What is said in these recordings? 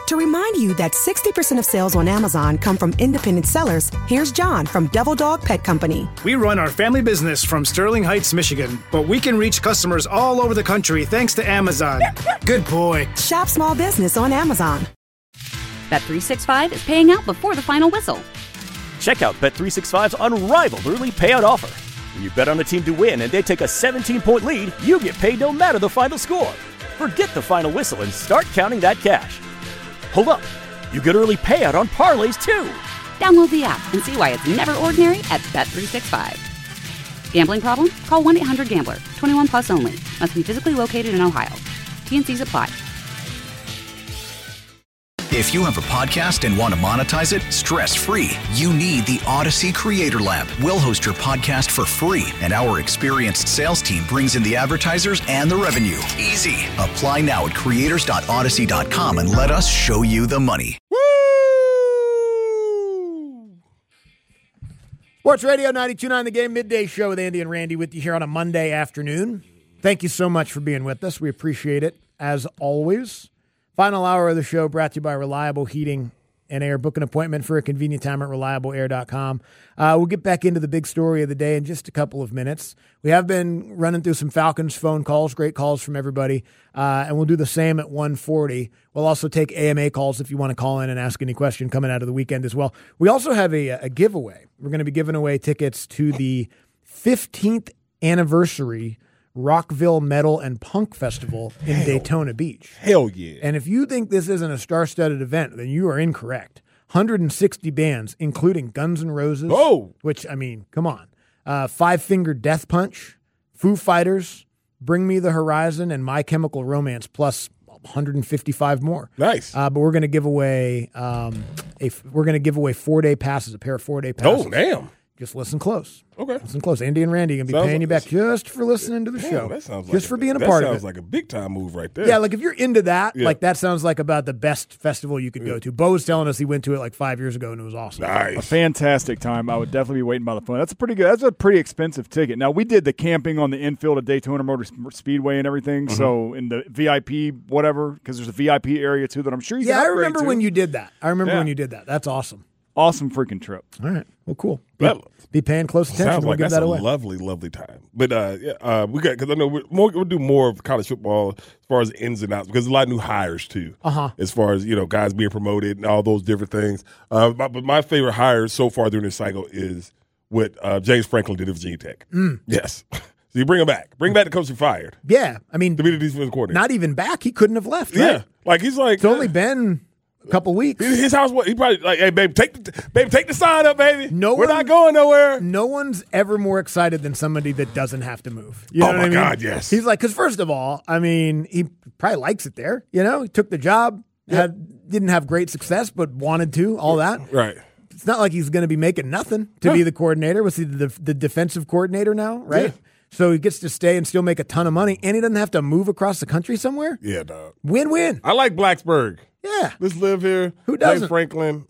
To remind you that 60% of sales on Amazon come from independent sellers, here's John from Devil Dog Pet Company. We run our family business from Sterling Heights, Michigan, but we can reach customers all over the country thanks to Amazon. Good boy. Shop small business on Amazon. Bet365 is paying out before the final whistle. Check out Bet365's unrivaled early payout offer. When you bet on a team to win and they take a 17-point lead, you get paid no matter the final score. Forget the final whistle and start counting that cash. Hold up. You get early payout on parlays, too. Download the app and see why it's never ordinary at Bet365. Gambling problem? Call 1-800-GAMBLER. 21 plus only. Must be physically located in Ohio. T&Cs apply. If you have a podcast and want to monetize it stress-free, you need the Odyssey Creator Lab. We'll host your podcast for free, and our experienced sales team brings in the advertisers and the revenue. Easy. Apply now at creators.odyssey.com and let us show you the money. Woo! Sports Radio 92.9 The Game, midday show with Andy and Randy with you here on a Monday afternoon. Thank you so much for being with us. We appreciate it, as always. Final hour of the show brought to you by Reliable Heating and Air. Book an appointment for a convenient time at reliableair.com. We'll get back into the big story of the day in just a couple of minutes. We have been running through some Falcons phone calls, great calls from everybody, and we'll do the same at 1:40. We'll also take AMA calls if you want to call in and ask any question coming out of the weekend as well. We also have a giveaway. We're going to be giving away tickets to the 15th anniversary Rockville Metal and Punk Festival in Daytona Beach. Hell yeah. And if you think this isn't a star-studded event, then you are incorrect. 160 bands, including Guns N' Roses. Oh. Which, I mean, come on. Five Finger Death Punch, Foo Fighters, Bring Me the Horizon, and My Chemical Romance, plus 155 more. Nice. But we're going to give away 4-day passes, a pair of 4-day passes. Oh, damn. Just listen close. Okay. Listen close. Andy and Randy are going to be paying you back just for listening to the show. That sounds like just for being a part of it. That sounds like a big-time move right there. Yeah, like if you're into that, Yeah. like that sounds like about the best festival you could go to. Bo was telling us he went to it like 5 years ago and it was awesome. Nice. A fantastic time. I would definitely be waiting by the phone. That's a pretty expensive ticket. Now, we did the camping on the infield of Daytona Motor Speedway and everything, Mm-hmm. so in the VIP whatever, because there's a VIP area too that I'm sure you can Yeah, I upgrade remember to. when you did that. Yeah. when you did that. That's awesome. Awesome freaking trip. All right. Well, cool. That- Be paying close attention. Sounds We'll like give that's that a away. lovely, lovely time. But we got, because I know we'll do more of college football as far as ins and outs, because there's a lot of new hires too. As far as guys being promoted and all those different things. But my favorite hire so far during this cycle is what James Franklin did at Virginia Tech. Yes. So you bring him back. Bring back the coach who fired Yeah. I mean, to be the defensive coordinator. not even back. He couldn't have left. Right? Yeah. Like he's like It's only been a couple weeks. his house. He probably like, hey, baby, take the sign up, baby. No We're one- not going nowhere. No one's ever more excited than somebody that doesn't have to move. You know Oh, what my I mean? God, yes. He's like, because first of all, I mean, he probably likes it there. He took the job, didn't have great success, but wanted to, all that. Right. It's not like he's going to be making nothing to be the coordinator. Was he the defensive coordinator now, right? Yeah. So he gets to stay and still make a ton of money, and he doesn't have to move across the country somewhere? Yeah, dog. Win-win. I like Blacksburg. Yeah. Let's live here. Who doesn't? James Franklin.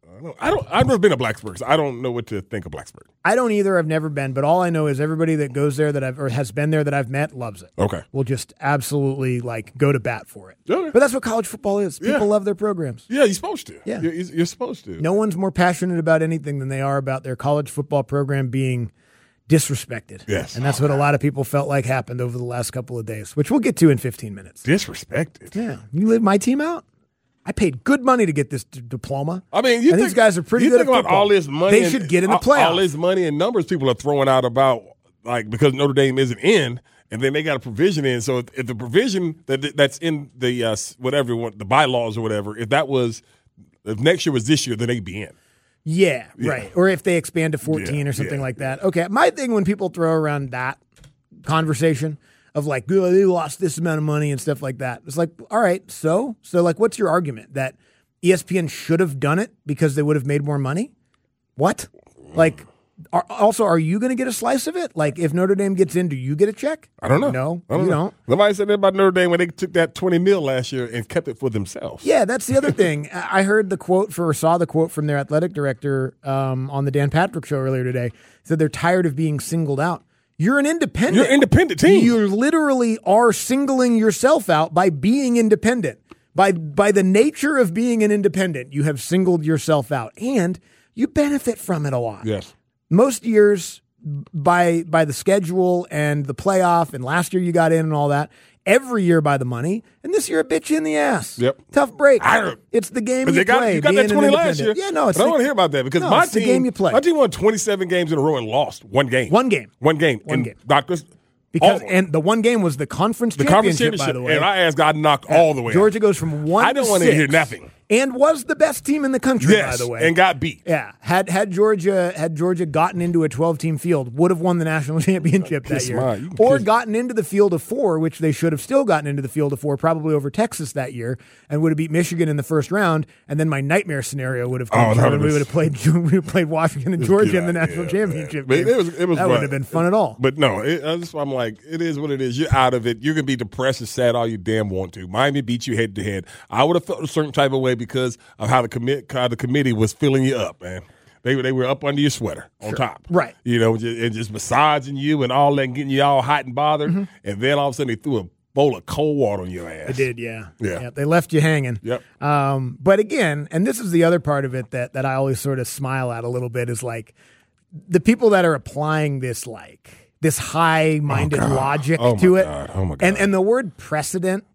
I've never been to Blacksburg, so I don't know what to think of Blacksburg. I don't either. I've never been, but all I know is everybody that goes there or has been there that I've met loves it. Okay. Will just absolutely go to bat for it. Okay. But that's what college football is. People Yeah. love their programs. Yeah, you're supposed to. Yeah. You're supposed to. No one's more passionate about anything than they are about their college football program being disrespected. Yes. And that's what a lot of people felt like happened over the last couple of days, which we'll get to in 15 minutes. Disrespected. Yeah. You leave my team out? I paid good money to get this diploma. I mean, these guys are pretty you good think at about football. all this money. They should get in the playoffs. All this money and numbers people are throwing out about, like, because Notre Dame isn't in, and then they got a provision in. So if the provision that's in the the bylaws or whatever, if next year was this year, then they'd be in. Yeah, right. Or if they expand to 14 or something like that. Okay, my thing when people throw around that conversation of like, oh, they lost this amount of money and stuff like that. It's like, all right, so like, what's your argument? That ESPN should have done it because they would have made more money? What? Like, are you going to get a slice of it? Like, if Notre Dame gets in, do you get a check? I don't know. No, I don't you know. don't. Somebody said that about Notre Dame when they took that $20 million last year and kept it for themselves. Yeah, that's the other thing. I heard saw the quote from their athletic director on the Dan Patrick Show earlier today. Said they're tired of being singled out. You're an independent. You're an independent team. You literally are singling yourself out by being independent. By the nature of being an independent, you have singled yourself out, and you benefit from it a lot. Yes. Most years, by the schedule and the playoff, and last year you got in and all that, every year by the money, and this year a bitch in the ass. Yep. Tough break. It's the game you play. You got that 20 last year. Yeah, no, I don't want to hear about that because my team, the game you play. My team won 27 games in a row and lost one game. One game. Doctors. And the one game was the conference championship, by the way. And our ass got knocked all the way Georgia goes from 1 to 6. I don't want to hear nothing. And was the best team in the country, by the way. And got beat. Yeah. Had Georgia gotten into a 12-team field, would have won the national championship that year. Or gotten into the field of 4, which they should have still gotten into the field of 4, probably over Texas that year, and would have beat Michigan in the first round. And then my nightmare scenario would have come true, and we would have played Washington and Georgia in the national championship game. It was that fun. wouldn't have been fun at all. But no, I'm like, it is what it is. You're out of it. You can be depressed and sad all you damn want to. Miami beat you head to head. I would have felt a certain type of way because of how the committee was filling you up, man. They were up under your sweater on top. Right. You know, and just massaging you and all that and getting you all hot and bothered. Mm-hmm. And then all of a sudden they threw a bowl of cold water on your ass. They did, yeah. They left you hanging. Yep. But again, and this is the other part of it that I always sort of smile at a little bit, is like the people that are applying this high-minded logic to it. Oh my God. And the word precedent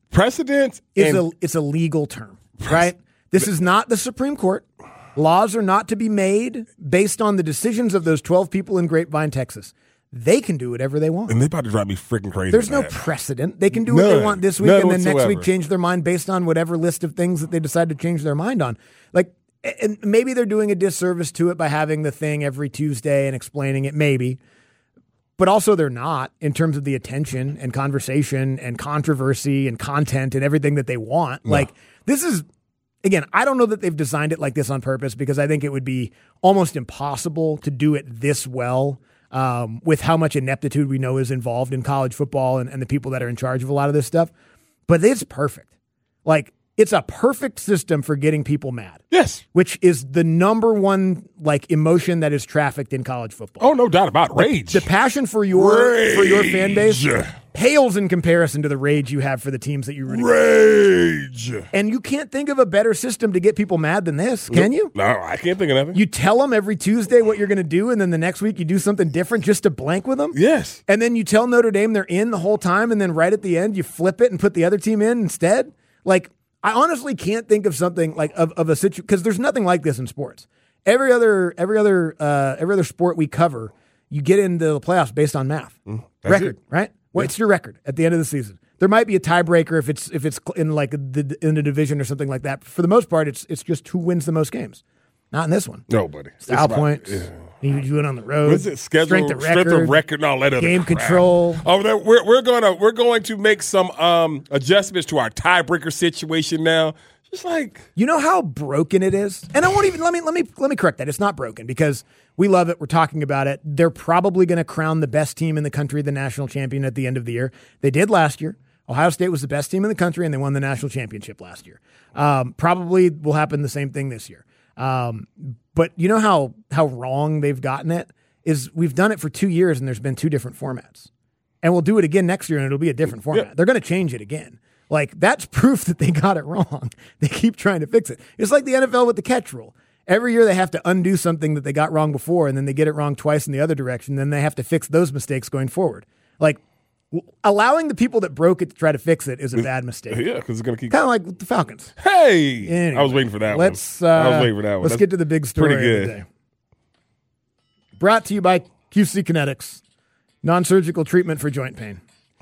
is it's a legal term, right? This is not the Supreme Court. Laws are not to be made based on the decisions of those 12 people in Grapevine, Texas. They can do whatever they want. And they about to drive me freaking crazy. There's no precedent. They can do what they want this week and then next week change their mind based on whatever list of things that they decide to change their mind on. Like, and maybe they're doing a disservice to it by having the thing every Tuesday and explaining it, maybe. But also they're not, in terms of the attention and conversation and controversy and content and everything that they want. No. Like, this is... Again, I don't know that they've designed it like this on purpose, because I think it would be almost impossible to do it this well with how much ineptitude we know is involved in college football and the people that are in charge of a lot of this stuff. But it's perfect. Like, it's a perfect system for getting people mad. Yes. Which is the number one emotion that is trafficked in college football. Oh, no doubt about it. Rage. The passion for your fan base pales in comparison to the rage you have for the teams that you root against. Rage. And you can't think of a better system to get people mad than this, can you? No, I can't think of nothing. You tell them every Tuesday what you're going to do, and then the next week you do something different just to blank with them? Yes. And then you tell Notre Dame they're in the whole time, and then right at the end you flip it and put the other team in instead? Like, I honestly can't think of something like of a situation, because there's nothing like this in sports. Every other sport we cover, you get into the playoffs based on math. Record, right? Well, it's your record at the end of the season. There might be a tiebreaker if it's in like in a division or something like that. For the most part, it's just who wins the most games. Not in this one. Nobody. Style points. You do it on the road. What's it? Schedule, strength of record, and all that other game crap. Control. Oh, we're going to make some adjustments to our tiebreaker situation now. Just like, you know how broken it is, and I won't even let me correct that. It's not broken, because we love it. We're talking about it. They're probably going to crown the best team in the country the national champion at the end of the year. They did last year. Ohio State was the best team in the country, and they won the national championship last year. Probably will happen the same thing this year. But you know how wrong they've gotten it is we've done it for 2 years, and there's been 2 different formats, and we'll do it again next year, and it'll be a different format. Yeah. They're going to change it again. Like, that's proof that they got it wrong. They keep trying to fix it. It's like the NFL with the catch rule. Every year they have to undo something that they got wrong before, and then they get it wrong twice in the other direction. Then they have to fix those mistakes going forward. Like, allowing the people that broke it to try to fix it is a bad mistake. Yeah, because it's going to keep... Kind of like with the Falcons. Hey! Anyway, I was waiting for that one. I was waiting for that one. Let's get to the big story of the day. Brought to you by QC Kinetics. Non-surgical treatment for joint pain.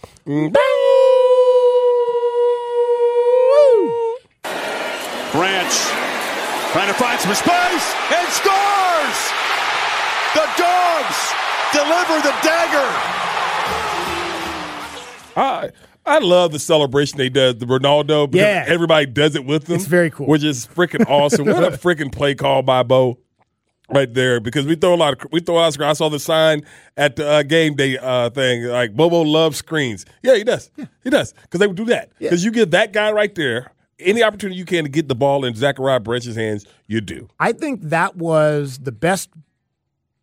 Branch trying to find some space and scores! The Dogs deliver the dagger. I love the celebration they did, the Ronaldo, because everybody does it with them. It's very cool. Which is freaking awesome. What a freaking play call by Bo right there, because we throw a lot of screens. I saw the sign at the game day thing, like Bobo loves screens. Yeah, he does. Yeah. He does, because they would do that. Because you give that guy right there any opportunity you can to get the ball in Zachariah Branch's hands, you do. I think that was the best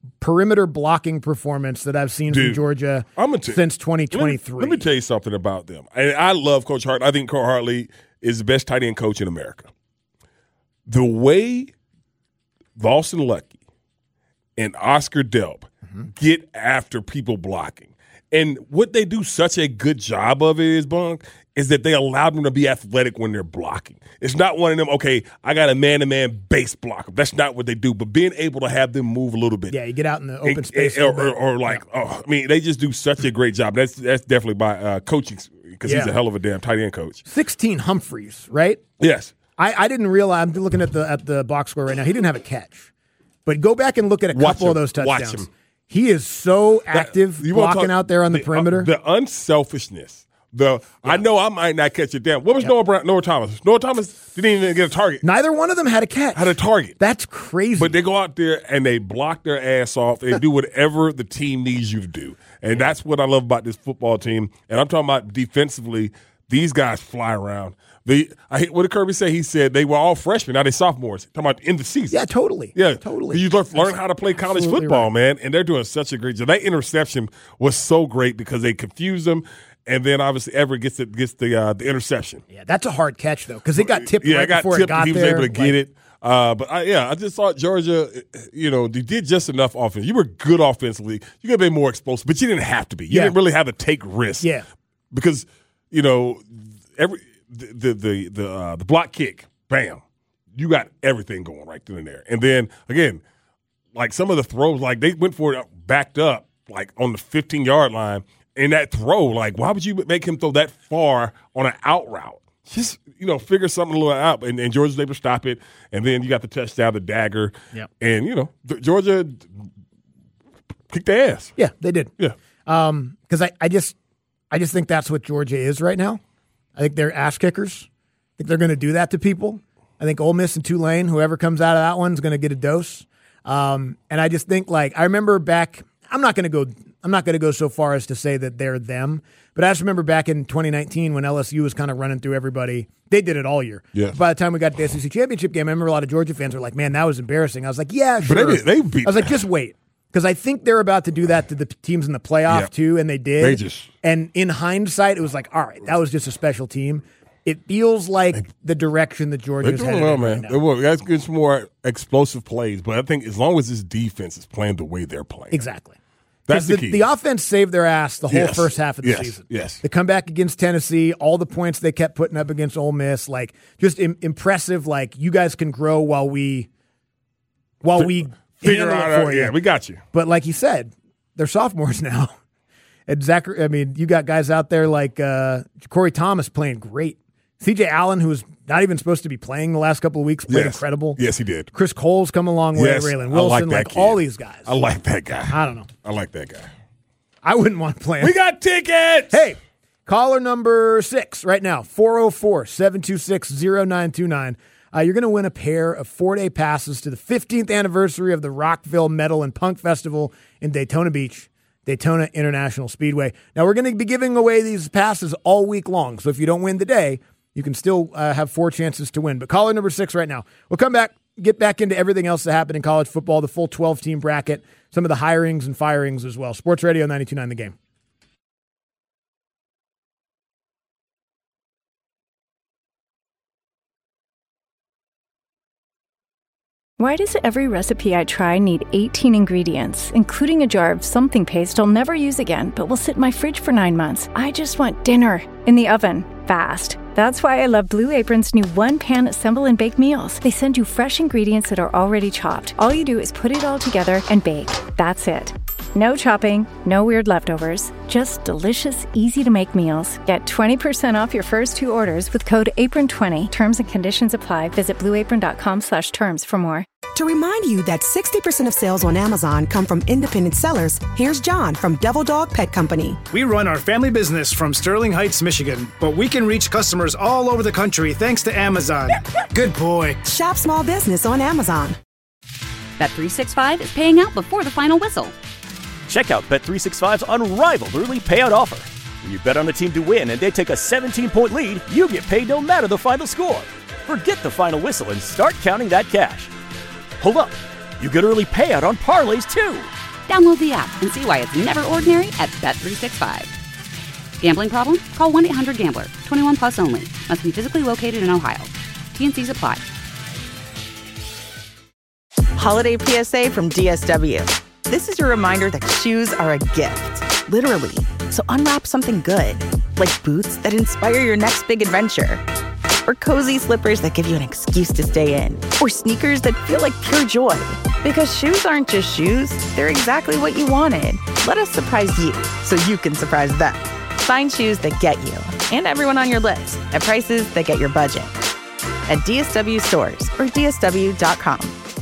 perimeter blocking performance that I've seen from Georgia since 2023. Let me tell you something about them. And I love Coach Hart. I think Coach Hartley is the best tight end coach in America. The way Lawson Lucky and Oscar Delp get after people blocking, and what they do such a good job of it is that they allow them to be athletic when they're blocking. It's not one of them, okay, I got a man-to-man base blocker. That's not what they do. But being able to have them move a little bit. Yeah, you get out in the open space. They just do such a great job. That's definitely by coaching, because he's a hell of a damn tight end coach. 16 Humphreys, right? Yes. I didn't realize, I'm looking at the box score right now, he didn't have a catch. But go back and look at a couple of those touchdowns. Watch him. He is so active blocking out there on the perimeter. The unselfishness. I know I might not catch it down. What was Noah Thomas? Noah Thomas didn't even get a target. Neither one of them had a catch. Had a target. That's crazy. But they go out there and they block their ass off and do whatever the team needs you to do. And that's what I love about this football team. And I'm talking about defensively, these guys fly around. What did Kirby say? He said they were all freshmen. Now they're sophomores. Talking about in the season. Yeah, totally. Yeah, totally. You learn how to play college football, man. And they're doing such a great job. That interception was so great because they confused them. And then obviously Everett gets the interception. Yeah, that's a hard catch though, because it got tipped before it got there. He was able to get it. I just thought Georgia, they did just enough offense. You were good offensively. You could have been more explosive, but you didn't have to be. You didn't really have to take risks. Yeah, because the block kick, bam, you got everything going right through in there. And then again, like some of the throws, like they went for it backed up, like on the 15-yard line. In that throw, like, why would you make him throw that far on an out route? Just, figure something a little out. And Georgia's able to stop it. And then you got the touchdown, the dagger. Yep. And, Georgia kicked their ass. Yeah, they did. Yeah. Because I just think that's what Georgia is right now. I think they're ass kickers. I think they're going to do that to people. I think Ole Miss and Tulane, whoever comes out of that one, is going to get a dose. And I just think, I remember back – I'm not going to go so far as to say that they're them, but I just remember back in 2019 when LSU was kind of running through everybody. They did it all year. Yeah. By the time we got to the SEC championship game, I remember a lot of Georgia fans were like, "Man, that was embarrassing." I was like, "Yeah, sure." But they beat. I was like, "Just wait," because I think they're about to do that to the teams in the playoff too, and they did. And in hindsight, it was like, "All right, that was just a special team." It feels like the direction that Georgia's headed in right now. That's good, some more explosive plays, but I think as long as this defense is playing the way they're playing, exactly. That's the key. The offense saved their ass the whole first half of the season. Yes. They come back against Tennessee, all the points they kept putting up against Ole Miss, just impressive. You guys can grow while we figure out for you. Yeah, we got you. But like you said, they're sophomores now. And you got guys out there like Corey Thomas playing great. C.J. Allen, who was not even supposed to be playing the last couple of weeks, played incredible. Yes, he did. Chris Cole's come a long way. Raylan Wilson, all these guys. I like that guy. I don't know. I like that guy. I wouldn't want to play him. We got tickets! Hey, caller number 6 right now, 404-726-0929. You're going to win a pair of 4-day passes to the 15th anniversary of the Rockville Metal and Punk Festival in Daytona Beach. Daytona International Speedway. Now, we're going to be giving away these passes all week long, so if you don't win today, you can still have 4 chances to win. But caller number 6 right now. We'll come back, get back into everything else that happened in college football, the full 12-team bracket, some of the hirings and firings as well. Sports Radio 92.9 The Game. Why does every recipe I try need 18 ingredients, including a jar of something paste I'll never use again, but will sit in my fridge for 9 months? I just want dinner in the oven, fast. That's why I love Blue Apron's new one-pan assemble and bake meals. They send you fresh ingredients that are already chopped. All you do is put it all together and bake. That's it. No chopping, no weird leftovers, just delicious, easy-to-make meals. Get 20% off your first 2 orders with code APRON20. Terms and conditions apply. Visit blueapron.com/terms for more. To remind you that 60% of sales on Amazon come from independent sellers, here's John from Devil Dog Pet Company. We run our family business from Sterling Heights, Michigan, but we can reach customers all over the country thanks to Amazon. Good boy. Shop small business on Amazon. Bet365 is paying out before the final whistle. Check out Bet365's unrivaled early payout offer. When you bet on a team to win and they take a 17-point lead, you get paid no matter the final score. Forget the final whistle and start counting that cash. Hold up. You get early payout on parlays, too. Download the app and see why it's never ordinary at Bet365. Gambling problem? Call 1-800-GAMBLER. 21 plus only. Must be physically located in Ohio. T&Cs apply. Holiday PSA from DSW. This is your reminder that shoes are a gift, literally. So unwrap something good, like boots that inspire your next big adventure, or cozy slippers that give you an excuse to stay in, or sneakers that feel like pure joy. Because shoes aren't just shoes, they're exactly what you wanted. Let us surprise you so you can surprise them. Find shoes that get you and everyone on your list at prices that get your budget. At DSW stores or DSW.com.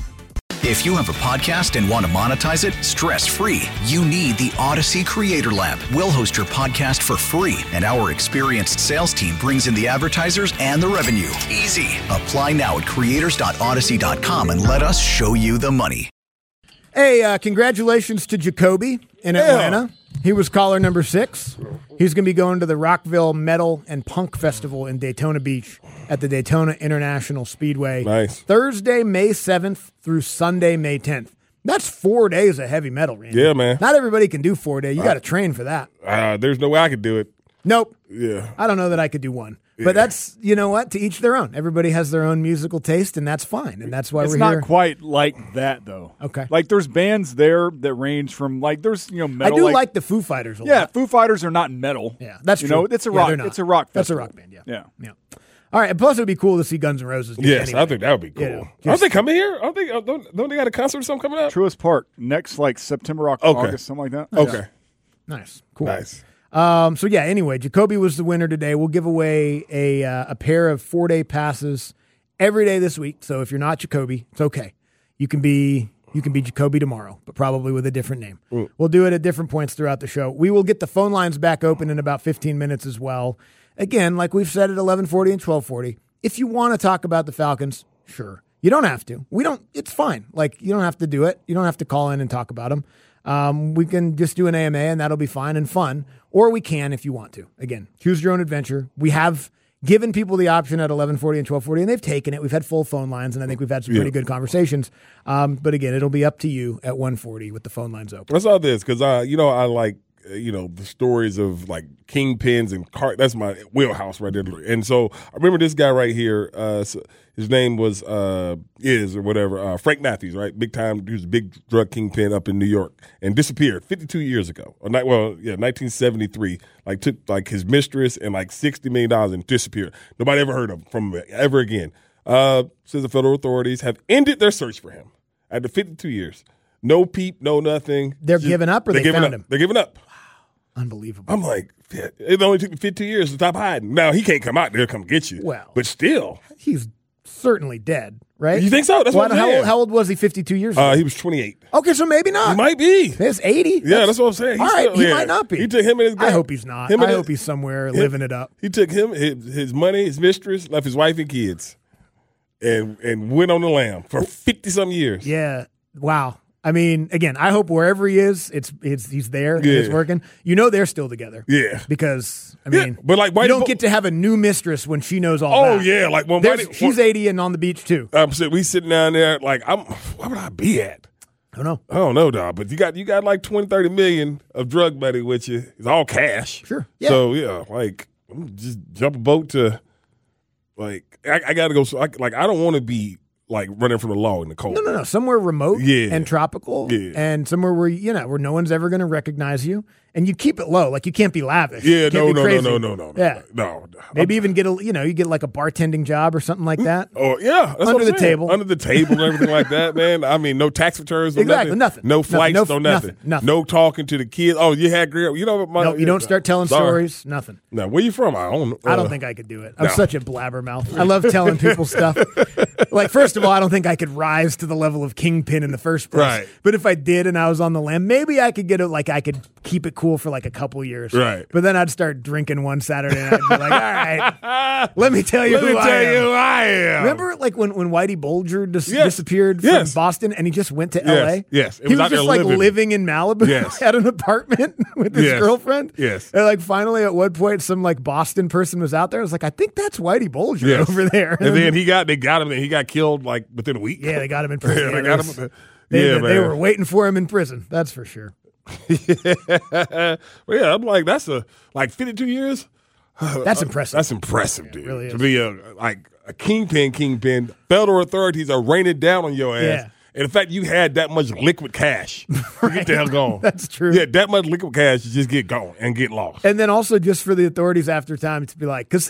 If you have a podcast and want to monetize it stress-free, you need the Odyssey Creator Lab. We'll host your podcast for free, and our experienced sales team brings in the advertisers and the revenue. Easy. Apply now at creators.odyssey.com and let us show you the money. Hey, congratulations to Jacoby in Atlanta. He was caller number 6. He's going to be going to the Rockville Metal and Punk Festival in Daytona Beach at the Daytona International Speedway. Nice. Thursday, May 7th through Sunday, May 10th. That's 4 days of heavy metal, Randy. Yeah, man. Not everybody can do 4 days. You got to train for that. There's no way I could do it. Nope. Yeah. I don't know that I could do one. But that's, you know what, to each their own. Everybody has their own musical taste, and that's fine. And that's why we're here. It's not quite like that, though. Okay. Like, there's bands there that range from, like, there's, metal. I do like the Foo Fighters a lot. Yeah, Foo Fighters are not metal. Yeah, that's true. It's a rock. It's a rock festival. That's a rock band, yeah. Yeah. All right, and plus it would be cool to see Guns N' Roses. Yes, anyway. I think that would be cool. Aren't they coming here? Don't they got a concert or something coming up? Truist Park, next, like, September, August, something like that. Okay. Nice. Cool. Nice. So, yeah, anyway, Jacoby was the winner today. We'll give away a pair of 4-day passes every day this week. So if you're not Jacoby, it's okay. You can be Jacoby tomorrow, but probably with a different name. We'll do it at different points throughout the show. We will get the phone lines back open in about 15 minutes as well. Again, like we've said at 11:40 and 12:40, if you want to talk about the Falcons, sure. You don't have to. We don't. It's fine. Like, you don't have to do it. You don't have to call in and talk about them. We can just do an AMA, and that'll be fine and fun. Or we can if you want to. Again, choose your own adventure. We have given people the option at 11:40 and 12:40, and they've taken it. We've had full phone lines, and I think we've had some pretty good conversations. But again, it'll be up to you at 1:40 with the phone lines open. I saw this because I like the stories of like kingpins and that's my wheelhouse right there. And so I remember this guy right here. His name was Frank Matthews, right? Big time. He was a big drug kingpin up in New York and disappeared 52 years ago. 1973. Like took like his mistress and like $60 million and disappeared. Nobody ever heard of him from ever again. Says the federal authorities have ended their search for him after 52 years. No peep, no nothing. They're giving up, or they found him? They're giving up. Unbelievable. I'm like, it only took me 52 years to stop hiding. Now he can't come out there, come get you. Well, but still, he's certainly dead, right? You think so? That's what I'm saying. How old was he 52 years ago? He was 28. Okay, so maybe not. He might be. He's 80. Yeah, that's what I'm saying. All right, he might not be. He took him and his I hope he's not. I hope he's somewhere living it up. He took him, his money, his mistress, left his wife and kids, and went on the lam for 50-some years. Yeah. Wow. I mean, again, I hope wherever he is, he's there and it's working. They're still together. Yeah. Because, I mean, but like, you don't get to have a new mistress when she knows all that. Oh, yeah. Like, she's 80 and on the beach, too. We sitting down there, like, where would I be at? I don't know, dog. But you got like 20, 30 million of drug money with you. It's all cash. Sure. Yeah. So, yeah, like, just jump a boat to, like, I got to go. So, I don't want to be, like, running from the law in the cold. No. Somewhere remote and tropical and somewhere where, where no one's ever going to recognize you. And you keep it low. Like, you can't be lavish. Yeah, no. Yeah. No. Maybe even get you get like a bartending job or something like that. Oh, yeah. That's Under the table. Under the table and everything like that, man. I mean, no tax returns, no nothing. No flights, nothing. No talking to the kids. Oh, you had great. You don't start telling stories. Nothing. No, where you from? I don't think I could do it. I'm such a blabbermouth. I love telling people stuff. Like, first of all, I don't think I could rise to the level of kingpin in the first place. Right. But if I did and I was on the lam, maybe I could get it. Like, I could keep it cool for like a couple years. Right. But then I'd start drinking one Saturday and I'd be like, all right, let me tell you who I am. Remember, like, when Whitey Bulger disappeared from Boston and he just went to L.A.? Yes. He was just like living in Malibu at an apartment with his girlfriend. Yes. And like finally at one point some like Boston person was out there. I was like, I think that's Whitey Bulger over there. And then they got him and he got killed like within a week. Yeah, they got him in prison. They were waiting for him in prison. That's for sure. Well, yeah, I'm like, that's 52 years. That's impressive. That's impressive, dude. It really is. To be a kingpin. Federal authorities are raining down on your ass. Yeah. And in fact, you had that much liquid cash. Right. Get the hell gone. That's true. Yeah, that much liquid cash, you just get gone and get lost. And then also just for the authorities after time to be like, because,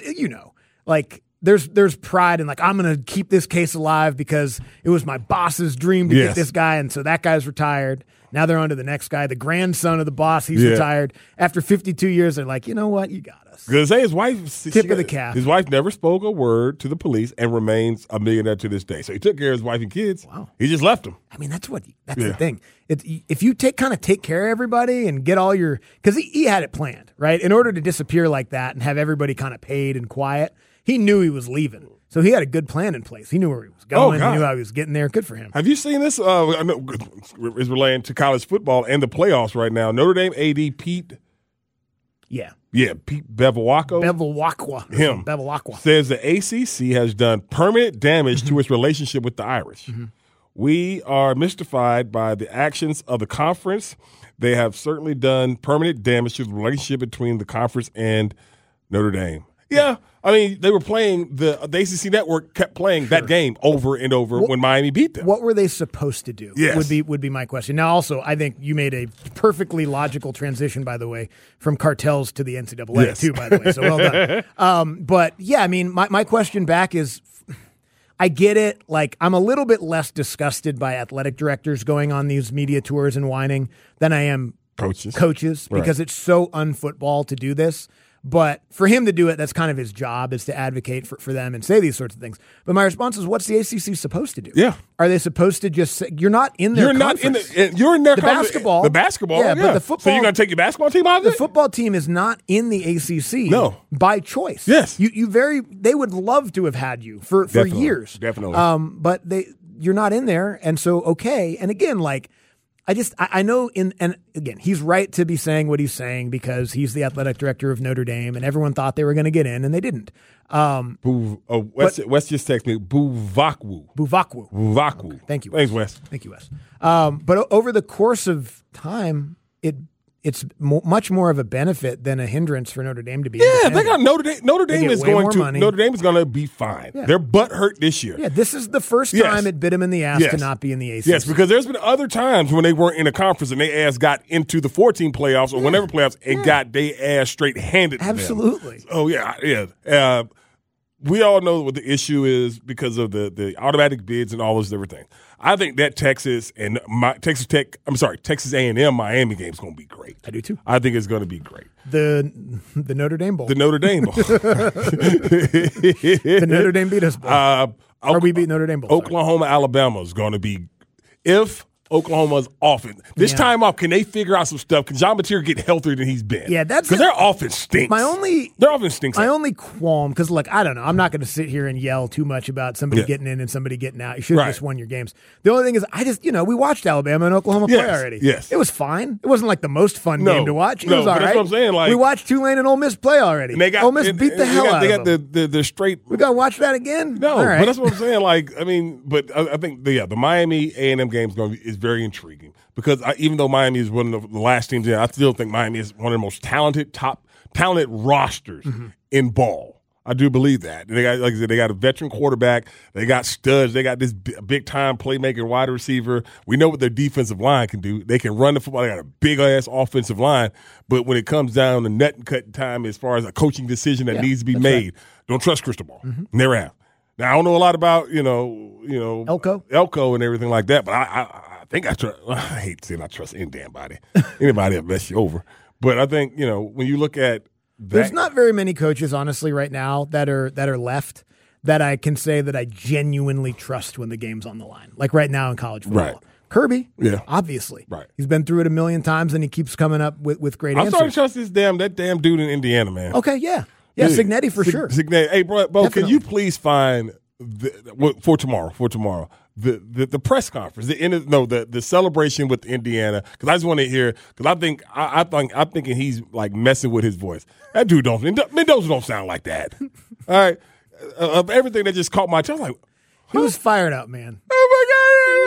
there's pride in I'm going to keep this case alive because it was my boss's dream to get this guy. And so that guy's retired. Now they're on to the next guy, the grandson of the boss. He's retired. After 52 years, they're like, you know what? You got us. Because his wife, tip of the cap. His wife never spoke a word to the police and remains a millionaire to this day. So he took care of his wife and kids. Wow. He just left them. I mean, that's the thing. If you take care of everybody and get all your, because he had it planned, right? In order to disappear like that and have everybody kind of paid and quiet, he knew he was leaving. So he had a good plan in place. He knew where he was going. He knew how he was getting there. Good for him. Have you seen this? I know it's relating to college football and the playoffs right now. Notre Dame AD Pete. Yeah, Pete Bevilacqua. Him. Bevilacqua. Says the ACC has done permanent damage to its relationship with the Irish. Mm-hmm. We are mystified by the actions of the conference. They have certainly done permanent damage to the relationship between the conference and Notre Dame. Yeah. I mean, they were playing the ACC network kept playing that game over and over when Miami beat them. What were they supposed to do? Yes. Would be my question. Now, also, I think you made a perfectly logical transition, by the way, from cartels to the NCAA too. By the way, so well done. But yeah, I mean, my question back is, I get it. I'm a little bit less disgusted by athletic directors going on these media tours and whining than I am coaches because it's so unfootball to do this. But for him to do it, that's kind of his job, is to advocate for them and say these sorts of things. But my response is, what's the ACC supposed to do? Yeah. Are they supposed to just say, you're not in their conference. You're in their basketball. The basketball, yeah. But the football. So you're going to take your basketball team out of it? The football team is not in the ACC by choice. Yes. They would love to have had you for years. Definitely. But you're not in there, and so, okay. And again, I know and again, he's right to be saying what he's saying because he's the athletic director of Notre Dame and everyone thought they were going to get in and they didn't. Wes just texted me, Bevilacqua. Okay, thank you, Wes. Thanks, Wes. Thank you, Wes. But over the course of time, it's much more of a benefit than a hindrance for Notre Dame to be. Yeah, they got Notre Dame. Notre Dame is going to be fine. Yeah. They're butt hurt this year. Yeah, this is the first time it bit them in the ass to not be in the ACC. Yes, because there's been other times when they weren't in a conference and they ass got into the 14 playoffs or whenever playoffs and got they ass straight handed to them. Absolutely. Oh yeah. We all know what the issue is because of the automatic bids and all those different things. I think that Texas A&M Miami game is going to be great. I do too. I think it's going to be great. The Notre Dame Bowl. The Notre Dame Bowl. The Notre Dame beat us bowl. Or we beat Notre Dame Bowl. Oklahoma, Alabama is going to be if Oklahoma's offense. This time off, can they figure out some stuff? Can John Mateer get healthier than he's been? Yeah, that's because their offense stinks. Their offense stinks. My only qualm, because look, I don't know. I'm not going to sit here and yell too much about somebody getting in and somebody getting out. You should have just won your games. The only thing is, we watched Alabama and Oklahoma play already. Yes, it was fine. It wasn't like the most fun game to watch. It was all right. That's what I'm saying. We watched Tulane and Ole Miss play already. And Ole Miss beat the hell out of them. They got the straight. We got to watch that again. No, but that's what I'm saying. I think the Miami A&M game is very intriguing. Because even though Miami is one of the last teams in, I still think Miami is one of the most talented rosters in ball. I do believe that. They got, like I said, they got a veteran quarterback. They got studs. They got this big-time playmaker wide receiver. We know what their defensive line can do. They can run the football. They got a big-ass offensive line. But when it comes down to nut and cut time as far as a coaching decision that needs to be made, don't trust Cristobal. Never have. Now, I don't know a lot about, Elko and everything like that, but I think I trust. I hate saying I trust any damn body. Anybody that mess you over. But I think, when you look at there's not very many coaches, honestly, right now that are left that I can say that I genuinely trust when the game's on the line. Like right now in college football. Right. Kirby, obviously. Right. He's been through it a million times and he keeps coming up with great answers. I'm starting to trust that damn dude in Indiana, man. Okay, yeah. Yeah, Cignetti for sure. Cignetti. Hey, bro, can you please find for tomorrow the press conference, the celebration with Indiana? Because I just want to hear. Because I'm thinking he's like messing with his voice. That dude Mendoza don't sound like that. All right, of everything that just caught my attention, like he was fired up, man. Oh my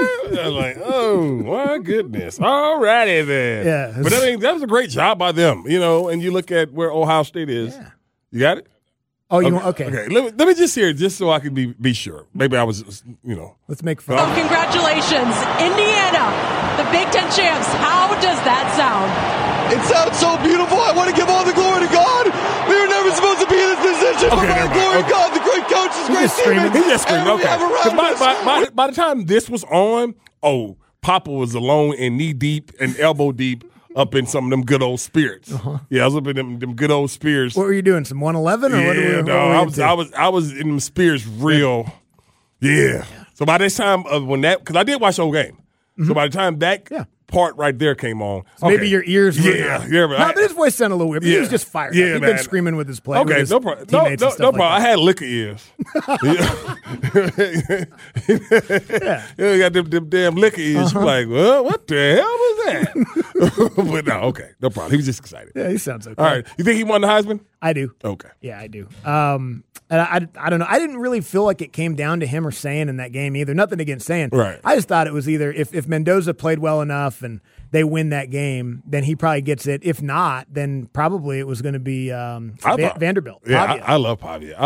I was like, oh, my goodness. All righty then. Yeah. But that was a great job by them, and you look at where Ohio State is. Yeah. You got it? Oh, you want okay. Let me just hear it just so I can be sure. Maybe I was, Let's make fun. Oh, congratulations, Indiana, the Big Ten champs. How does that sound? It sounds so beautiful. I want to give all the glory to God. We were never supposed to be in this position. But by the glory of God, the great coaches, great teammates. He just screamed. Okay. By the time this was on, Papa was alone and knee deep and elbow deep up in some of them good old spirits. Yeah, I was up in them good old spirits. What were you doing? Some 111 or I was in them spirits real. Yeah. So by this time because I did watch the whole game. So by the time that part right there came on. So maybe your ears were but his voice sounded a little weird. But he was just fired up. He'd been screaming with his play. Okay, no problem. No problem. I had liquor ears. You got them damn liquor ears. You're like, well, what the hell was that? But no, okay. No problem. He was just excited. Yeah, he sounds okay. All right. You think he won the Heisman? I do. Okay. Yeah, I do. And I don't know. I didn't really feel like it came down to him or Sayin in that game either. Nothing against Sayin. Right. I just thought it was either if Mendoza played well enough and they win that game, then he probably gets it. If not, then probably it was going to be Vanderbilt. Yeah, I love Pavia.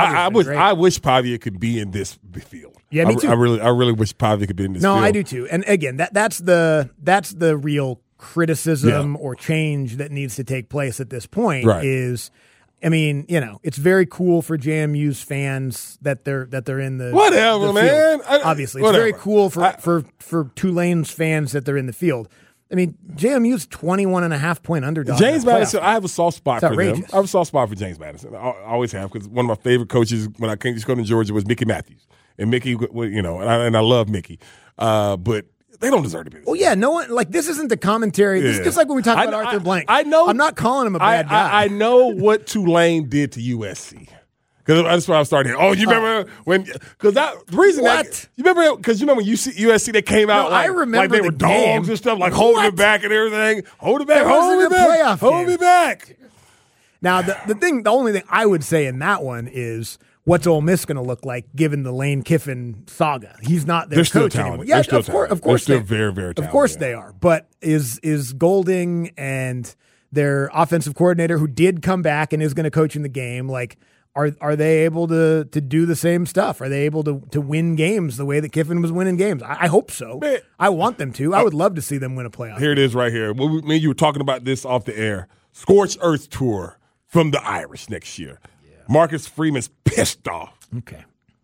I wish Pavia could be in this field. Yeah, me too. I really wish Pavia could be in this field. No, I do too. And again, that's the real criticism or change that needs to take place at this point is. I mean, it's very cool for JMU's fans that they're in the whatever, the man. Obviously, it's very cool for Tulane's fans that they're in the field. I mean, JMU's 21.5-point underdog. James Madison, I have a soft spot for outrageous. them. I have a soft spot for James Madison. I always have because one of my favorite coaches when I came to school in Georgia was Mickey Matthews, and Mickey, and I love Mickey, but. They don't deserve to be. Well, yeah, no one this isn't the commentary. This is just like when we talk about Arthur Blank. I know. I'm not calling him a bad guy. I know what Tulane did to USC because that's why I started. Oh, you remember when? Because the reason you remember because when USC they came out I remember they were dogs and stuff holding it back and everything. Hold it back. Hold me back. Now the only thing I would say in that one is. What's Ole Miss going to look like given the Lane Kiffin saga? He's not their coach anymore. Yeah, of course they're very, very talented. Of course they are. But is Golding and their offensive coordinator who did come back and is going to coach in the game, are they able to do the same stuff? Are they able to win games the way that Kiffin was winning games? I hope so. Man, I want them to. I would love to see them win a playoff. Here it is right here. Me and you were talking about this off the air. Scorched Earth Tour from the Irish next year. Marcus Freeman's pissed off. Okay.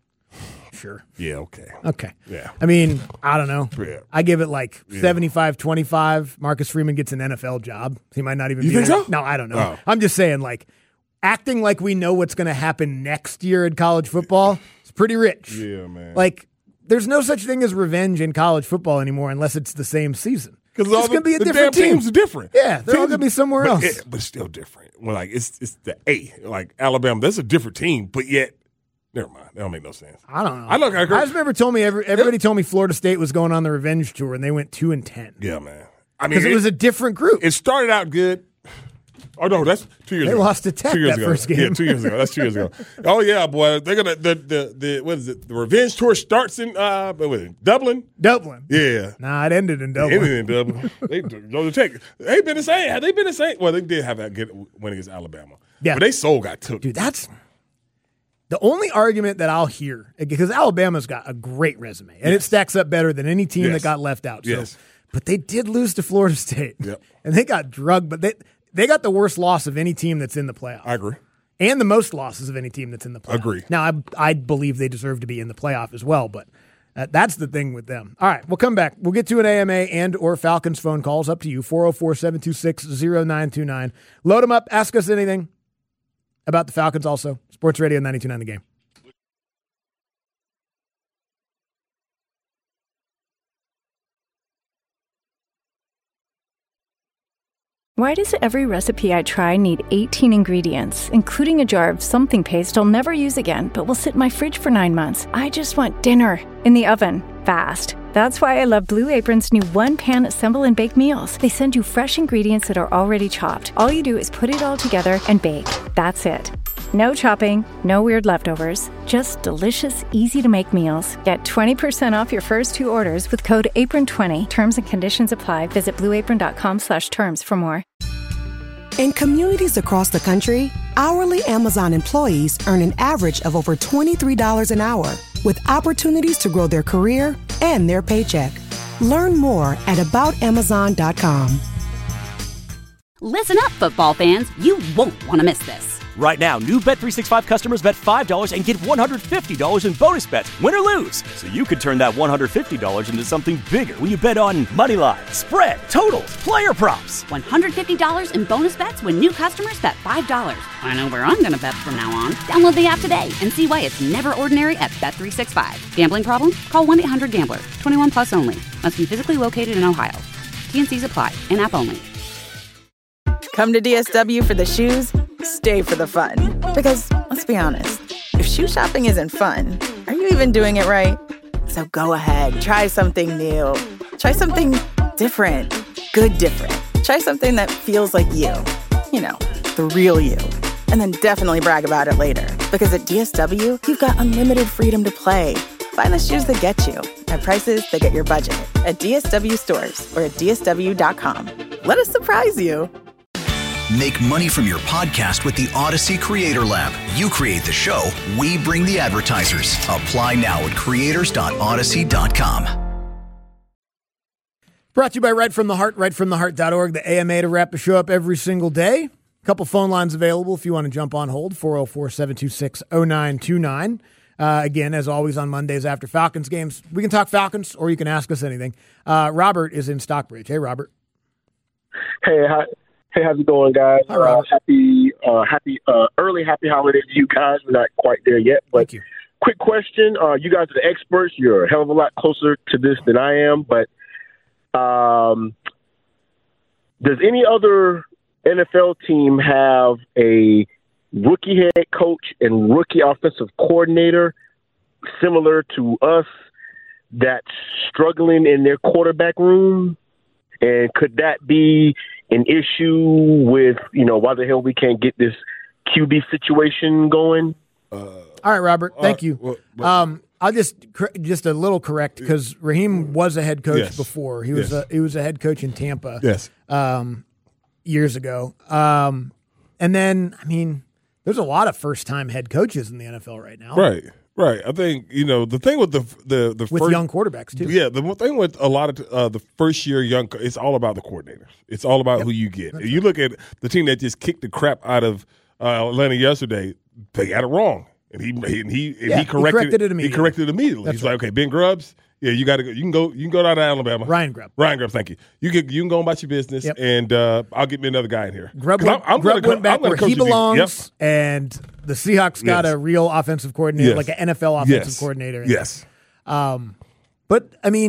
Sure. Yeah, okay. Okay. Yeah. I mean, I don't know. Yeah. I give it 75-25. Marcus Freeman gets an NFL job. He might not even be there. So? No, I don't know. Oh. I'm just saying, acting like we know what's going to happen next year in college football is pretty rich. Yeah, man. There's no such thing as revenge in college football anymore unless it's the same season. Because it's going to be a different team. Teams are different. Yeah, they're all going to be somewhere else. But it's still different. Well, it's the A. Alabama, that's a different team, but yet, never mind. That don't make no sense. I don't know. I just remember everybody told me Florida State was going on the revenge tour, and they went 2-10. Yeah, man. Because it was a different group. It started out good. Oh, no, that's 2 years ago. They lost to Tech that first game. Yeah, 2 years ago. That's 2 years ago. Oh, yeah, boy. They're going to, what is it? The revenge tour starts in, Dublin? Dublin. Yeah. Nah, it ended in Dublin. It ended in Dublin. They go to Tech. They've been the same. Have they been the same? Well, they did have that good win against Alabama. Yeah. But they soul got took. Dude, that's the only argument that I'll hear, because Alabama's got a great resume, and it stacks up better than any team that got left out. So. Yes. But they did lose to Florida State. Yep. And they got drugged, but they got the worst loss of any team that's in the playoff. I agree. And the most losses of any team that's in the playoff. Agree. Now, I believe they deserve to be in the playoff as well, but that's the thing with them. All right, we'll come back. We'll get to an AMA and or Falcons phone calls. Up to you, 404-726-0929. Load them up. Ask us anything about the Falcons also. Sports Radio 92.9 The Game. Why does every recipe I try need 18 ingredients, including a jar of something paste I'll never use again, but will sit in my fridge for 9 months? I just want dinner in the oven, fast. That's why I love Blue Apron's new one-pan assemble and bake meals. They send you fresh ingredients that are already chopped. All you do is put it all together and bake. That's it. No chopping, no weird leftovers, just delicious, easy-to-make meals. Get 20% off your first 2 orders with code APRON20. Terms and conditions apply. Visit blueapron.com/terms for more. In communities across the country, hourly Amazon employees earn an average of over $23 an hour, with opportunities to grow their career and their paycheck. Learn more at aboutamazon.com. Listen up, football fans. You won't want to miss this. Right now, new Bet365 customers bet $5 and get $150 in bonus bets, win or lose. So you could turn that $150 into something bigger when you bet on money line, spread, totals, player props. $150 in bonus bets when new customers bet $5. I know where I'm going to bet from now on. Download the app today and see why it's never ordinary at Bet365. Gambling problem? Call 1-800-GAMBLER. 21 plus only. Must be physically located in Ohio. T&Cs apply. In-app only. Come to DSW for the shoes, stay for the fun. Because, let's be honest, if shoe shopping isn't fun, are you even doing it right? So go ahead, try something new. Try something different. Good different. Try something that feels like you. You know, the real you. And then definitely brag about it later. Because at DSW, you've got unlimited freedom to play. Find the shoes that get you at prices that get your budget at DSW stores or at DSW.com. Let us surprise you. Make money from your podcast with the Odyssey Creator Lab. You create the show, we bring the advertisers. Apply now at creators.odyssey.com. Brought to you by Right From the Heart, rightfromtheheart.org, the AMA to wrap the show up every single day. A couple phone lines available if you want to jump on hold, 404-726-0929. Again, as always on Mondays after Falcons games, we can talk Falcons or you can ask us anything. Robert is in Stockbridge. Hey, Robert. Hey, hi. Hey, how's it going, guys? Hi, Robert. Happy holidays to you guys. We're not quite there yet, but thank you. Quick question. You guys are the experts. You're a hell of a lot closer to this than I am, but does any other NFL team have a rookie head coach and rookie offensive coordinator similar to us that's struggling in their quarterback room? And could that be an issue with, why the hell we can't get this QB situation going? All right, Robert. Thank you. I'll just a little correct because Raheem was a head coach before. He was a head coach in Tampa. Yes. Years ago. And then, there's a lot of first-time head coaches in the NFL right now. Right. I think, the thing with the with first, young quarterbacks, too. Yeah, the thing with a lot of the first-year young, it's all about the coordinators. It's all about who you get. You look at the team that just kicked the crap out of Atlanta yesterday, they got it wrong. And he corrected it immediately. He corrected it immediately. He's like, okay, Ben Grubbs, you got to go. You can go down to Alabama. Ryan Grubb, thank you. You can go about your business, and I'll get me another guy in here. Grubb went back where he belongs, and the Seahawks got a real offensive coordinator, like an NFL offensive coordinator. Yes. But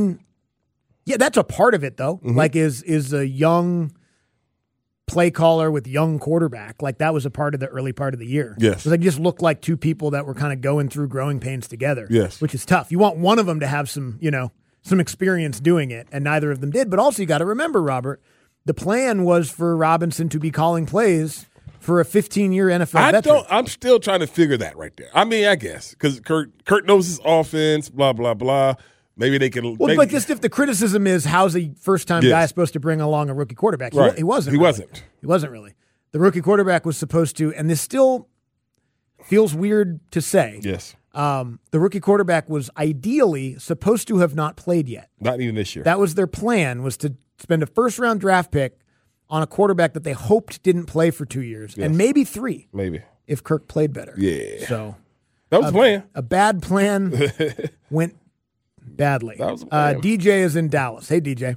that's a part of it though. Mm-hmm. Like is a young play caller with young quarterback. Like that was a part of the early part of the year. Yes. Because they just looked like two people that were kind of going through growing pains together. Yes. Which is tough. You want one of them to have some experience doing it, and neither of them did. But also you got to remember, Robert, the plan was for Robinson to be calling plays for a 15-year NFL veteran. I'm still trying to figure that right there. I guess, because Kurt knows his offense, blah, blah, blah. Maybe they can. Well, but just if the criticism is how's a first-time guy supposed to bring along a rookie quarterback? Right. He wasn't. He wasn't. He wasn't really. The rookie quarterback was supposed to, and this still feels weird to say. Yes. The rookie quarterback was ideally supposed to have not played yet. Not even this year. That was their plan, was to spend a first-round draft pick on a quarterback that they hoped didn't play for 2 years, and maybe 3. Maybe. If Kirk played better. Yeah. So that was the plan. A bad plan went badly. That was the plan. DJ is in Dallas. Hey, DJ.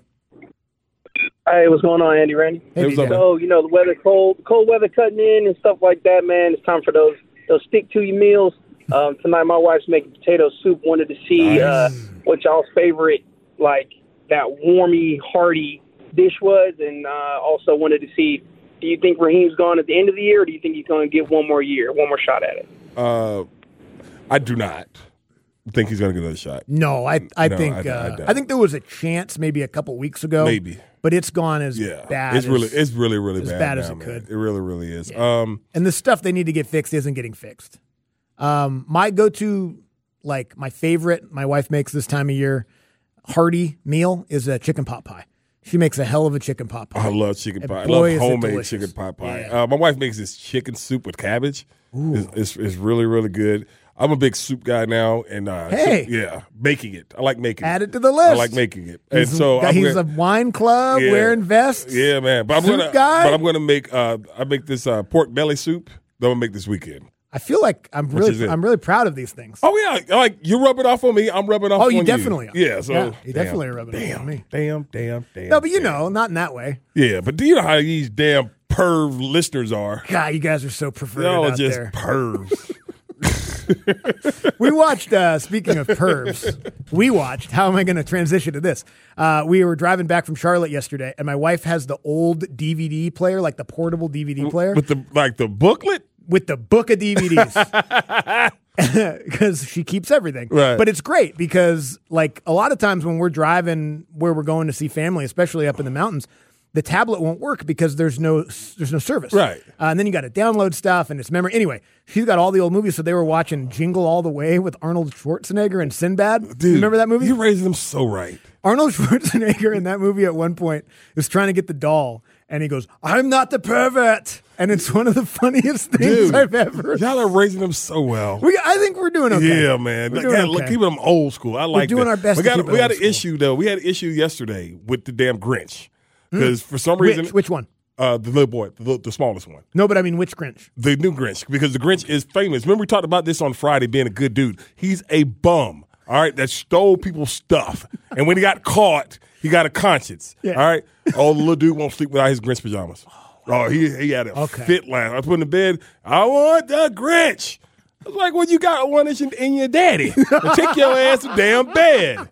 Hey, what's going on, Andy, Randy? Hey, DJ. So, the weather, cold weather cutting in and stuff like that, man. It's time for those stick-to-you meals. Tonight, my wife's making potato soup. Wanted to see what y'all's favorite, that warmy, hearty dish was, and also wanted to see, do you think Raheem's gone at the end of the year, or do you think he's going to get one more shot at it? I do not. think he's going to get another shot. No, I think there was a chance maybe a couple weeks ago. Maybe. But it's gone as bad. It's really as bad. bad as now, it could. It really is. Yeah. And the stuff they need to get fixed isn't getting fixed. My go-to, like my favorite, my wife makes this time of year, hearty meal is a chicken pot pie. She makes a hell of a chicken pot pie. I love chicken pie. Boy, I love homemade chicken pot pie. Yeah. My wife makes this chicken soup with cabbage. It's really, really good. I'm a big soup guy now, and making it. I like making it. Add it to the list. I like making it. And so he's a wine club wearing vests. Yeah, man. But I'm gonna make I make this pork belly soup that I'm gonna make this weekend. I feel like I'm really proud of these things. Oh yeah, like you rub it off on me, I'm rubbing off on you. Oh, you definitely are. Yeah, so you definitely are rubbing it off on me. Damn. No, but not in that way. Yeah, but do you know how these damn perv listeners are? God, you guys are so perverted Y'all are out just there. pervs. We watched, speaking of pervs, how am I going to transition to this? We were driving back from Charlotte yesterday, and my wife has the old DVD player, like the portable DVD player. With the booklet? With the book of DVDs. Because she keeps everything. Right. But it's great because, like, a lot of times when we're driving where we're going to see family, especially up in the mountains, the tablet won't work because there's no service. Right. And then you got to download stuff and it's memory. Anyway, she's got all the old movies, so they were watching Jingle All the Way with Arnold Schwarzenegger and Sinbad. Dude, you remember that movie? You're raising them so right. Arnold Schwarzenegger in that movie at one point is trying to get the doll, and he goes, "I'm not the pervert." And it's one of the funniest things I've ever. Y'all are raising them so well. I think we're doing okay. Yeah, man. Keeping them old school. I like we're doing our best. We got an issue though. We had an issue yesterday with the damn Grinch because for some reason, which one? The little boy, the smallest one. No, but I mean, which Grinch? The new Grinch, because the Grinch is famous. Remember, we talked about this on Friday, being a good dude. He's a bum, all right, that stole people's stuff. And when he got caught, he got a conscience, all right? Oh, the little dude won't sleep without his Grinch pajamas. Oh, he had a fit last. I was putting in bed, I want the Grinch. I was like, well, you got one in your daddy. Take your ass to damn bed.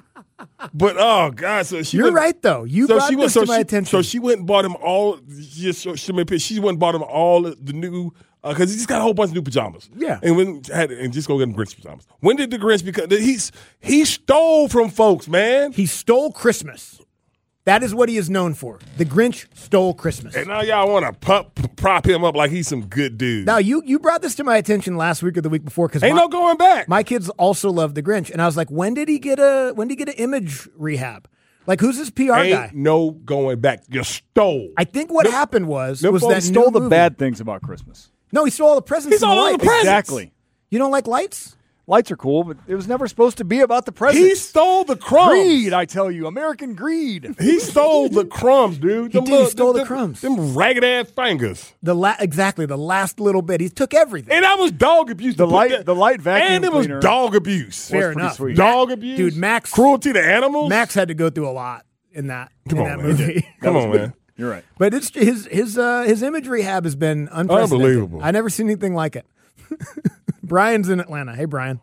But oh god, so you're right though. You brought this to my attention. So she went and bought him all. She went and bought him all the new because he just got a whole bunch of new pajamas. Yeah, and just go get him Grinch pajamas. When did the Grinch become? He stole from folks, man. He stole Christmas. That is what he is known for. The Grinch stole Christmas. And now y'all want to prop him up like he's some good dude. Now, you brought this to my attention last week or the week before. Ain't no going back. My kids also love the Grinch. And I was like, when did he get an image rehab? Like, who's his PR guy? No going back. You stole. I think what happened was that he stole the bad things about Christmas. No, he stole all the presents. He stole all the presents. Exactly. You don't like lights? Lights are cool, but it was never supposed to be about the presents. He stole the crumbs. Greed, I tell you. American greed. He stole the crumbs, dude. He stole the crumbs. Them ragged-ass fingers. Exactly, the last little bit. He took everything. And that was dog abuse. The light vacuum and it was cleaner dog abuse. Fair enough. Sweet. Dog abuse. Dude, Max. Cruelty to animals. Max had to go through a lot in that movie. Come on, man. You're right. But it's his image rehab has been unprecedented. Unbelievable. I never seen anything like it. Brian's in Atlanta. Hey, Brian.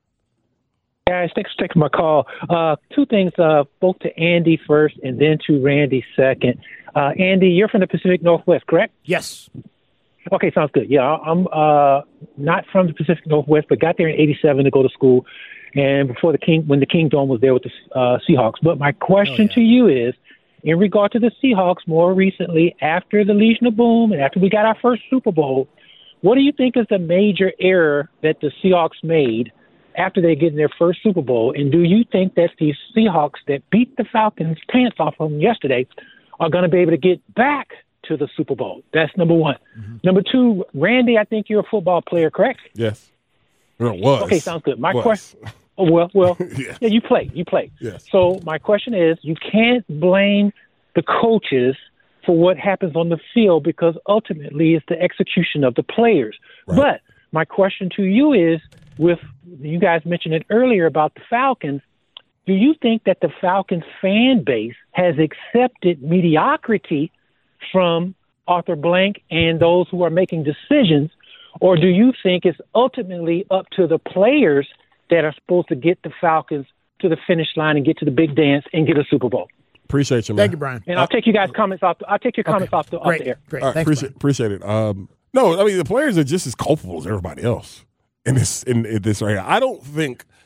Guys, thanks for taking my call. Two things, both to Andy first and then to Randy second. Andy, you're from the Pacific Northwest, correct? Yes. Okay, sounds good. Yeah, I'm not from the Pacific Northwest, but got there in '87 to go to school, and when the Kingdom was there with the Seahawks. But my question to you is, in regard to the Seahawks, more recently after the Legion of Boom and after we got our first Super Bowl, what do you think is the major error that the Seahawks made after they get in their first Super Bowl? And do you think that these Seahawks that beat the Falcons' pants off of them yesterday are going to be able to get back to the Super Bowl? That's number one. Mm-hmm. Number two, Randy, I think you're a football player, correct? Yes. Well, it was. Okay, sounds good. My question. Oh, well, yes. Yeah, you play. Yes. So my question is, you can't blame the coaches for what happens on the field because ultimately it's the execution of the players. Right. But my question to you is, with you guys mentioned it earlier about the Falcons, do you think that the Falcons fan base has accepted mediocrity from Arthur Blank and those who are making decisions, or do you think it's ultimately up to the players that are supposed to get the Falcons to the finish line and get to the big dance and get a Super Bowl? Appreciate you, man. Thank you, Brian. And I'll take you guys' comments off. I'll take your comments off the air. Great. Right, Thanks, appreciate it. No, I mean the players are just as culpable as everybody else in this right here. I don't think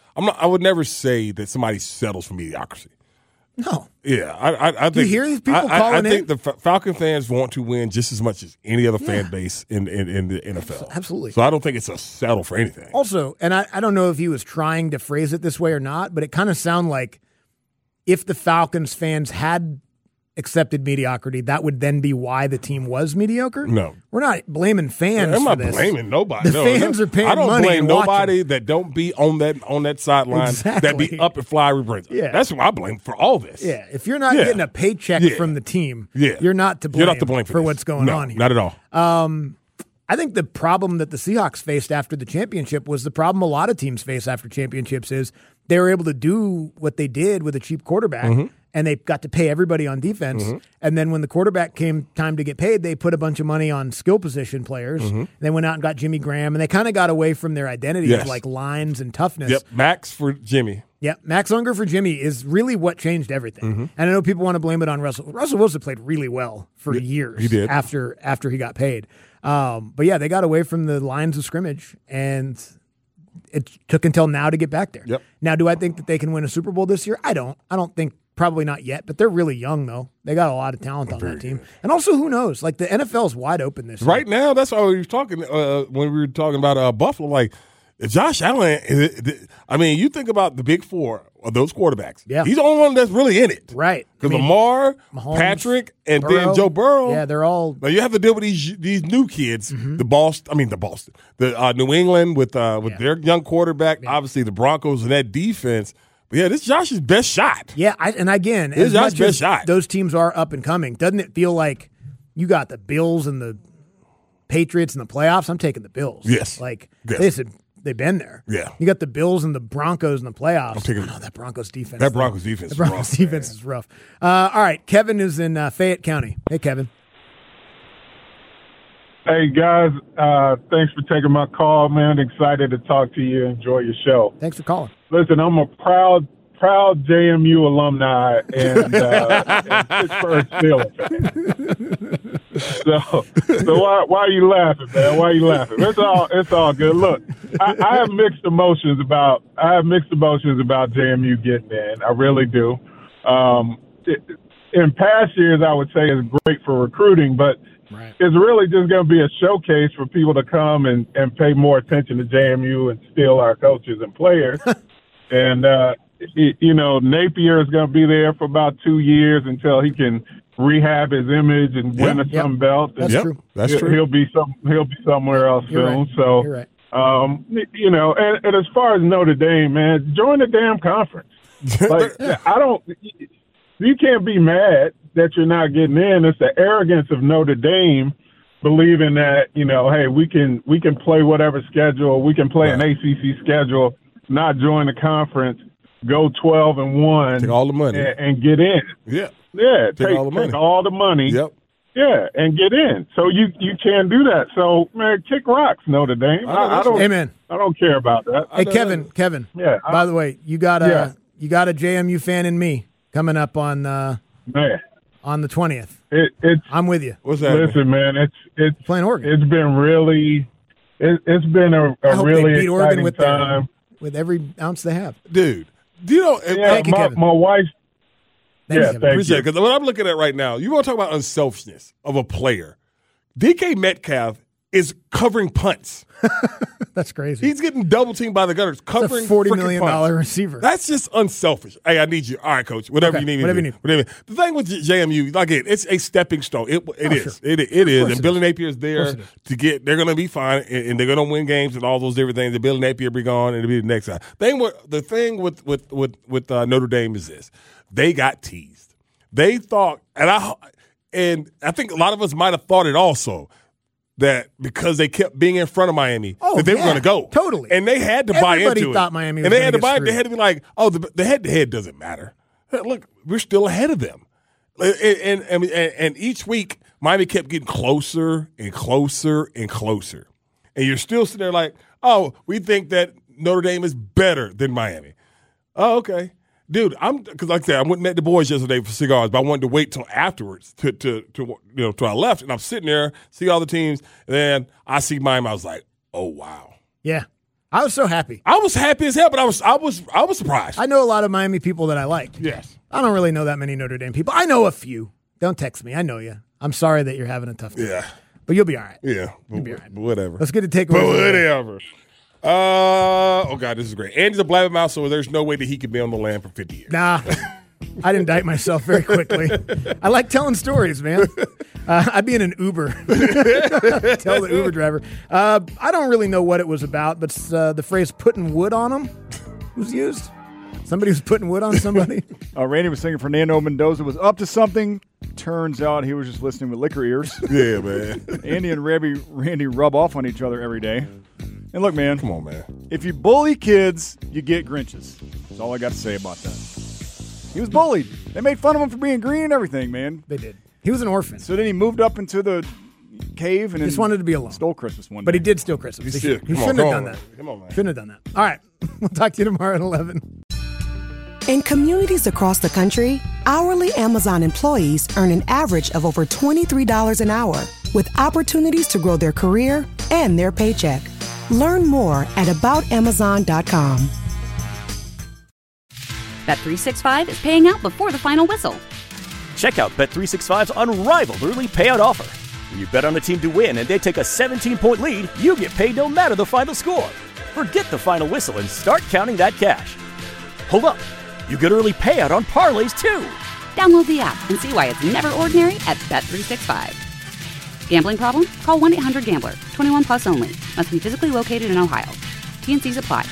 I would never say that somebody settles for mediocrity. No. Yeah, I think. Do you hear these people calling in? I think the Falcon fans want to win just as much as any other fan base in the NFL. Absolutely. So I don't think it's a settle for anything. Also, and I don't know if he was trying to phrase it this way or not, but it kind of sounded like if the Falcons fans had accepted mediocrity, that would then be why the team was mediocre. No, we're not blaming fans. I'm for not this. blaming nobody. The fans are paying money. I don't blame nobody watching. that don't be on that sideline. Exactly. That be up at Flowery Branch. Yeah, that's what I blame for all this. Yeah, if you're not getting a paycheck from the team, you're not to blame. You're not to blame for what's going on here. Not at all. I think the problem that the Seahawks faced after the championship was the problem a lot of teams face after championships is they were able to do what they did with a cheap quarterback, and they got to pay everybody on defense. And then when the quarterback came time to get paid, they put a bunch of money on skill position players. They went out and got Jimmy Graham, and they kind of got away from their identity of like lines and toughness. Yep, Max for Jimmy. Yeah, Max Unger for Jimmy is really what changed everything. And I know people want to blame it on Russell. Russell Wilson played really well for years. He did. After he got paid. But yeah, they got away from the lines of scrimmage, and it took until now to get back there. Yep. Now, do I think that they can win a Super Bowl this year? I don't think, probably not yet, but they're really young, though. They got a lot of talent on that team. And also, who knows? Like, the NFL is wide open this year. Right now, that's why we were talking when we were talking about Buffalo. Like, Josh Allen, I mean, you think about the big four of those quarterbacks. Yeah. He's the only one that's really in it. Right. Because Lamar, Mahomes, Patrick, and Burrow. then Joe Burrow. Yeah, they're all. Now you have to deal with these new kids, the New England with their young quarterback, obviously the Broncos and that defense. But yeah, this is Josh's best shot. Yeah, and again, this as much Josh's best as shot. Those teams are up and coming. Doesn't it feel like you got the Bills and the Patriots in the playoffs? I'm taking the Bills. Yes. They've been there. Yeah. You got the Bills and the Broncos in the playoffs. I'm taking that Broncos defense. That Broncos defense. The Broncos defense is rough. All right, Kevin is in Fayette County. Hey, Kevin. Hey, guys. Thanks for taking my call, man. Excited to talk to you. Enjoy your show. Thanks for calling. Listen, I'm a proud JMU alumni and Pittsburgh Steelers fan. So why are you laughing, man? Why are you laughing? It's all good. Look, I have mixed emotions about JMU getting in. I really do. In past years, I would say it's great for recruiting, but it's really just going to be a showcase for people to come and pay more attention to JMU and steal our coaches and players. And Napier is going to be there for about 2 years until he can rehab his image and win a Sun Belt. That's true. That's true. He'll be somewhere else soon. Right. So, You're right. And as far as Notre Dame, man, join the damn conference. Like, you can't be mad that you're not getting in. It's the arrogance of Notre Dame believing that, hey, we can play whatever schedule, we can play an ACC schedule, not join the conference, go 12-1, take all the money and get in. Yeah, take all the money. Yep. Yeah, and get in. So you can't do that. So man, kick rocks, Notre Dame. I don't. Amen. I don't care about that. Hey, Kevin. Yeah. By the way, you got a JMU fan in me coming up on the 20th. I'm with you. What's that? Listen, man, it's playing Oregon. It's been really, it's been a really they beat Oregon exciting time with every ounce they have, dude. Do you know? Thank you, Kevin. My wife. Appreciate it. Because what I'm looking at right now, you want to talk about unselfishness of a player. DK Metcalf is covering punts. That's crazy. He's getting double teamed by the Gunners, covering $40 million punts. receiver. That's just unselfish. Hey, I need you. All right, coach. Whatever you need. Whatever you need. The thing with JMU, again, it's a stepping stone. It is. Sure. It is. And Billy Napier's there to get. They're going to be fine, and they're going to win games and all those different things. And Billy Napier be gone, and it'll be the next time. The thing with Notre Dame is this: they got teased. They thought, and I think a lot of us might have thought it also, that because they kept being in front of Miami, that they were going to go. Totally. And they had to buy into it. Everybody thought Miami was and they had to get buy it. screwed. They had to be like, the head-to-head doesn't matter. Look, we're still ahead of them. And each week, Miami kept getting closer and closer and closer. And you're still sitting there like, we think that Notre Dame is better than Miami. Oh, okay. Dude, because like I said, I went and met the boys yesterday for cigars, but I wanted to wait till afterwards till I left, and I'm sitting there, see all the teams, and then I see Miami. I was like, oh wow, yeah. I was so happy. I was happy as hell, but I was surprised. I know a lot of Miami people that I like. Yes. I don't really know that many Notre Dame people. I know a few. Don't text me. I know you. I'm sorry that you're having a tough time. Yeah. But you'll be all right. Yeah. You'll be all right. But whatever. Let's get a takeaway. But whatever. Oh, God, this is great. Andy's a blabbermouth, so there's no way that he could be on the land for 50 years. Nah. I'd indict myself very quickly. I like telling stories, man. I'd be in an Uber. Tell the Uber driver. I don't really know what it was about, but the phrase putting wood on them was used. Somebody was putting wood on somebody. Randy was thinking Fernando Mendoza was up to something. Turns out he was just listening with liquor ears. Yeah, man. Andy and Randy rub off on each other every day. And look, man. Come on, man. If you bully kids, you get Grinches. That's all I got to say about that. He was bullied. They made fun of him for being green and everything, man. They did. He was an orphan. So then he moved up into the cave and just wanted to be alone. Stole Christmas one day. But he did steal Christmas. He shouldn't have done that. Come on, man. Shouldn't have done that. All right. We'll talk to you tomorrow at 11. In communities across the country, hourly Amazon employees earn an average of over $23 an hour, with opportunities to grow their career and their paycheck. Learn more at aboutamazon.com. Bet365 is paying out before the final whistle. Check out Bet365's unrivaled early payout offer. When you bet on a team to win and they take a 17-point lead, you get paid no matter the final score. Forget the final whistle and start counting that cash. Hold up. You get early payout on parlays, too. Download the app and see why it's never ordinary at Bet365. Gambling problem? Call 1-800-GAMBLER. 21 plus only. Must be physically located in Ohio. T&Cs apply.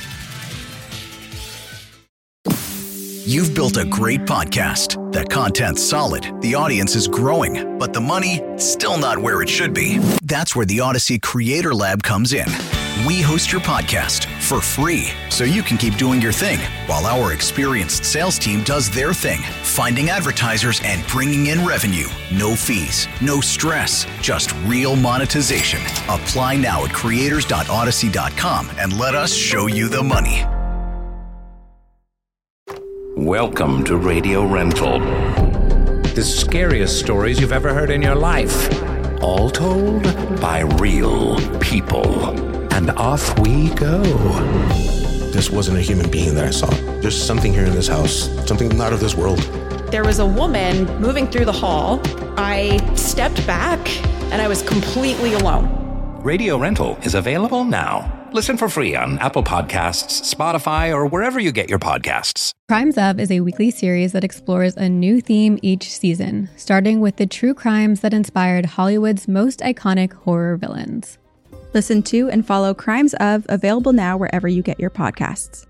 You've built a great podcast. The content's solid, the audience is growing, but the money, still not where it should be. That's where the Odyssey Creator Lab comes in. We host your podcast for free, so you can keep doing your thing, while our experienced sales team does their thing, finding advertisers and bringing in revenue. No fees, no stress, just real monetization. Apply now at creators.odyssey.com and let us show you the money. Welcome to Radio Rental. The scariest stories you've ever heard in your life. All told by real people. And off we go. This wasn't a human being that I saw. There's something here in this house, something not of this world. There was a woman moving through the hall. I stepped back and I was completely alone. Radio Rental is available now. Listen for free on Apple Podcasts, Spotify, or wherever you get your podcasts. Crimes Of is a weekly series that explores a new theme each season, starting with the true crimes that inspired Hollywood's most iconic horror villains. Listen to and follow Crimes Of, available now wherever you get your podcasts.